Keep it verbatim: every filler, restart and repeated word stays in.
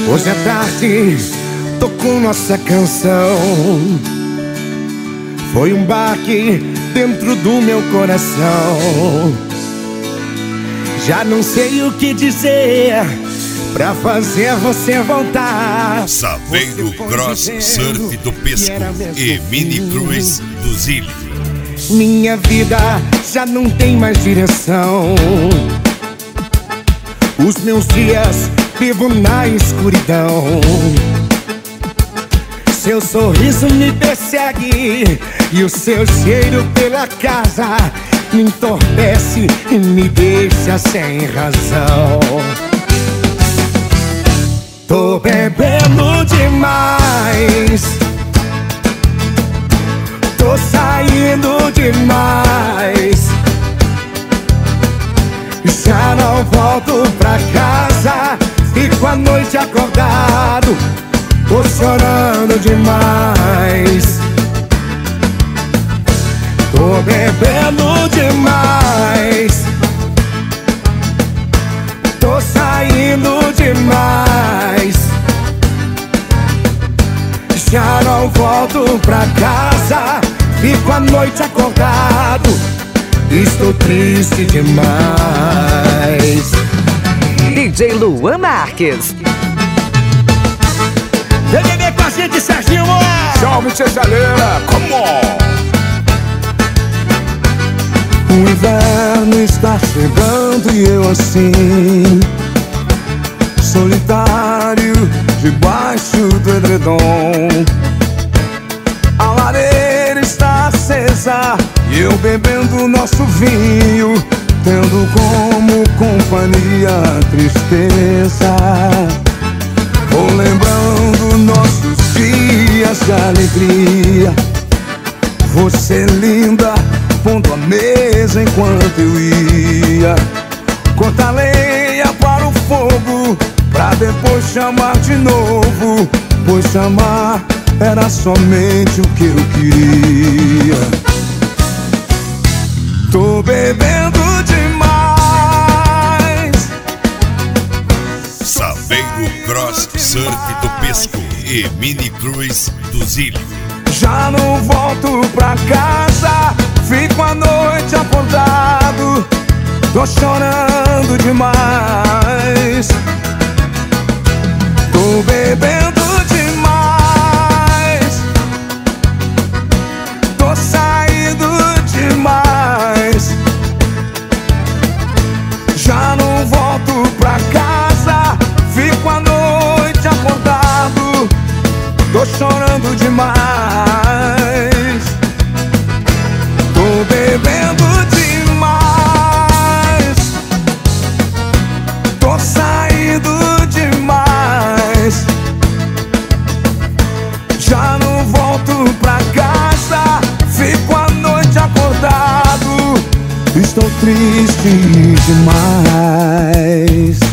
Hoje à tarde tocou nossa canção. Foi um baque dentro do meu coração. Já não sei o que dizer pra fazer você voltar. Saveiro Cross Surf do Pesco e Mini Cruise do Zilli. Minha vida já não tem mais direção. Os meus dias vivo na escuridão. Seu sorriso me persegue e o seu cheiro pela casa me entorpece e me deixa sem razão. Tô bebendo demais, tô saindo demais. Já não volto pra casa, fico a noite acordado, tô chorando demais. Tô bebendo demais, tô saindo demais. Já não volto pra casa, fico a noite acordado, estou triste demais. D J Luan Marques. Vem beber com a gente, Serginho! Salve, tia Chaleira, come on! O inverno está chegando e eu assim, solitário, debaixo do edredom. A lareira está acesa e eu bebendo nosso vinho, tendo como companhia a tristeza. Vou lembrando nossos dias de alegria. Você linda, pondo a mesa enquanto eu ia cortar lenha para o fogo, pra depois chamar de novo, pois chamar era somente o que eu queria. Tô bebendo demais. Saveiro Cross Surf do Pesco e Mini Cruise do Zilli. Já não volto pra casa, fico a noite acordado, tô chorando demais. Tô bebendo demais, tô saindo demais. Já não volto pra casa, fico a noite acordado, tô chorando demais. Tô bebendo demais, tô saindo demais. Já não volto pra casa, fico a noite acordado, estou triste demais.